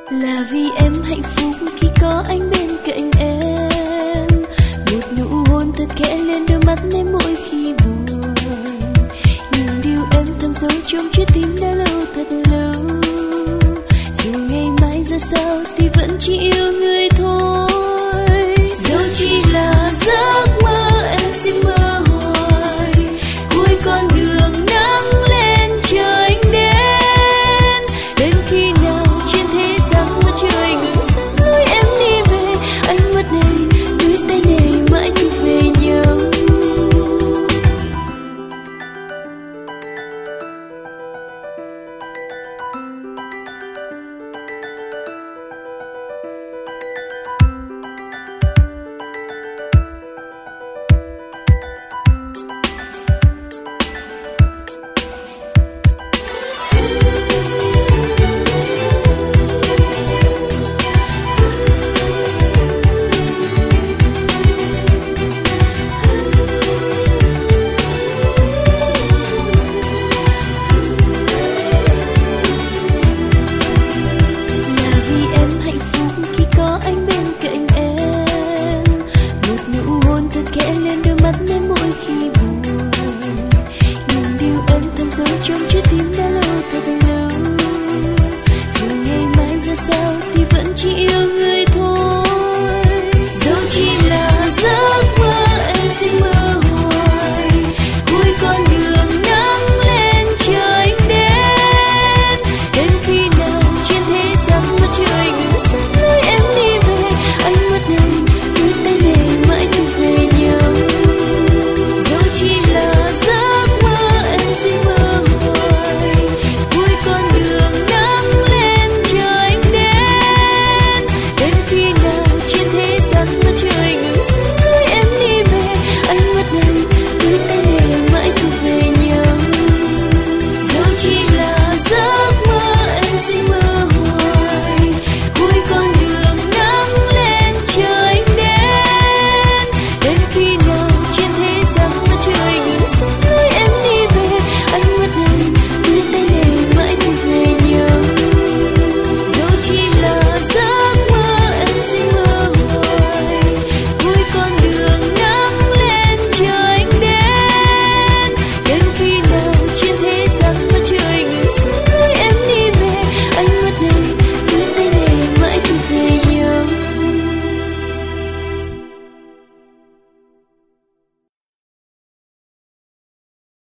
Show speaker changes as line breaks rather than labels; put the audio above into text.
Là vì em hạnh phúc khi có anh bên cạnh em. Một nụ hôn thật khẽ lên đôi mắt em mỗi khi buồn. Những điều em thầm giấu trong trái tim đã lâu thật lâu. Dù ngày mai ra sao thì vẫn chỉ yêu người thôi.